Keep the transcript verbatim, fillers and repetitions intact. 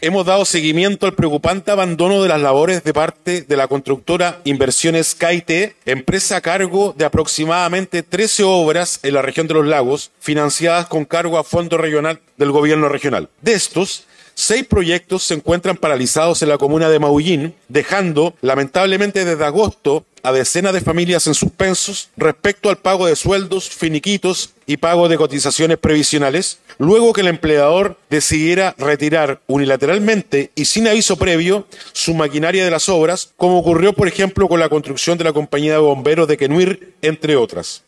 hemos dado seguimiento al preocupante abandono de las labores de parte de la constructora Inversiones K I T, empresa a cargo de aproximadamente trece obras en la región de los lagos, financiadas con cargo a fondo regional del gobierno regional. De estos, seis proyectos se encuentran paralizados en la comuna de Maullín, dejando, lamentablemente desde agosto, a decenas de familias en suspensos respecto al pago de sueldos, finiquitos y pago de cotizaciones previsionales, luego que el empleador decidiera retirar unilateralmente y sin aviso previo su maquinaria de las obras, como ocurrió, por ejemplo, con la construcción de la compañía de bomberos de Quenuir, entre otras.